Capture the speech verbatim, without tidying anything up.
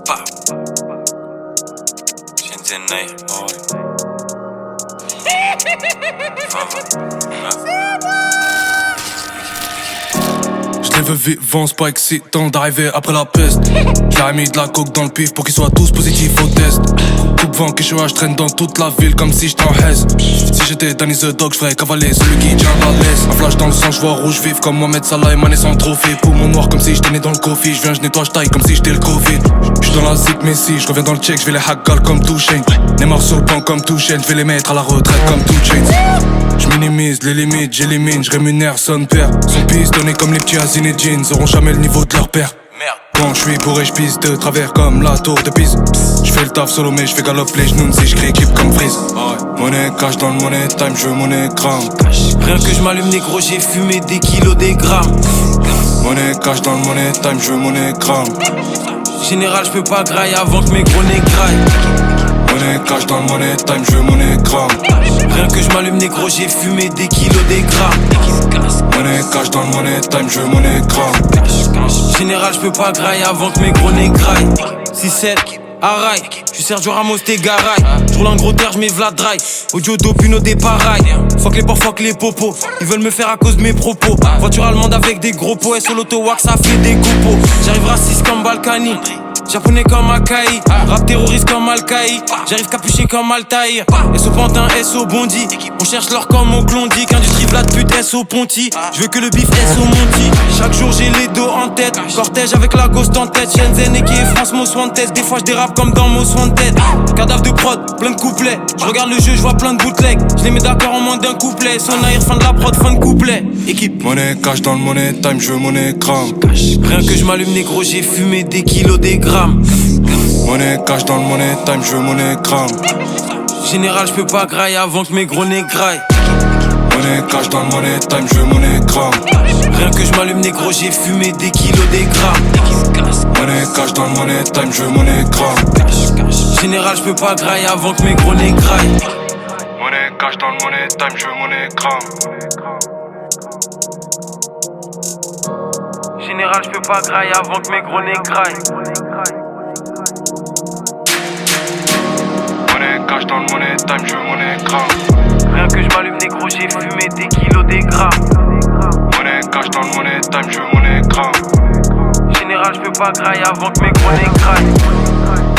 Pa. Shenzhen Night. Oh. Je les veux vivants, c'est pas excitant d'arriver après la peste. J'ai mis de la coke dans le pif pour qu'ils soient tous positifs au test. Coupe vent que je suis, je traîne dans toute la ville comme si j'étais en Hesse. Si j'étais Danny the Dog, j'ferais cavaler celui qui tient la laisse. Un flash dans le sang, j'vois rouge vif comme Mohamed Salah et Mané sans trophée. Poumon noir comme si j'étais né dans le coffee. J'viens, j'nettoie, j'taille comme si j'étais le Covid. J'suis dans la zip Messi, j'reviens dans le check, j'vais les hackgal comme Touchain. Neymar sur le banc comme Touchain, j'vais les mettre à la retraite comme Touchain. J'minimise les limites, j'élimine, j'rémunère son père. Son pistonné comme les petits Hazine et Jeans, auront jamais le niveau de leur père. Quand j'suis bourré, j'pisse de travers comme la tour de Pise. J'fais le taf solo mais j'fais galop les genoux si j'cris équipe comme Freeze. Monnaie cash dans le money time, je monnaie gramme. Rien que je m'allume négro, j'ai fumé des kilos, des grammes. Monnaie cash dans le money time, je monnaie gramme. Général, j'peux pas grailler avant que mes gros nez graillent. Monnaie cash dans le money time, je monnaie gramme. Rien que je m'allume négro, j'ai fumé des kilos, des grammes. Monnaie cash dans le money time, je monnaie gramme. Général, j'peux pas grailler avant que mes gros nez graillent. six sept, Araï, j'suis Sergio Ramos, t'es garaille. J'roule un gros terre, j'mets Vlad Dry. Audio Dopuno des pareils. Fuck les porcs, fuck les popos. Ils veulent me faire à cause de mes propos. Voiture allemande avec des gros pots. Et sur l'auto-wax, ça fait des copos. J'arrive raciste comme Balkany. Japonais comme Akai, rap terroriste comme Al-Qaï. J'arrive capuché comme Altaïr. S O Pantin, S O Bondi. On cherche l'or comme au Klondike. Industrie Vlad pute, S O Ponty. J'veux que le bif S O Monty. Chaque jour j'ai les dos en tête. Cortège avec la ghost en tête. Shenzhen et qui est France Most Wanted. Des fois j'dérape comme dans Most Wanted. Cadavre de prod, plein de couplets. J'regarde le jeu, j'vois plein de bootlegs. J'les mets d'accord en moins d'un couplet. Son air, fin de la prod, fin de couplet. Équipe. Monnaie cash dans le money time, je monnaie gramme. Rien que je m'allume négro, j'ai fumé des kilos, des grammes. Monnaie cash dans le money time, je monnaie gramme. Général, j'peux pas grailler avant que mes gros nez graillent. Monnaie cash dans le money time, je monnaie gramme. Rien que je m'allume négro, j'ai fumé des kilos, des grammes. Monnaie cash dans le money time, je monnaie gramme. Général, j'peux pas grailler avant que mes gros nez graillent. Monnaie cash dans le money time, je monnaie gramme. Général, j'peux pas grailler avant que mes gros nez graillent. Monnaie cash dans le money time, je monnaie gramme. Rien que je m'allume négro, j'ai fumé des kilos, des grammes. Monnaie cash dans le money time, je monnaie gramme. Général, j'peux pas grailler avant que mes gros nez graillent.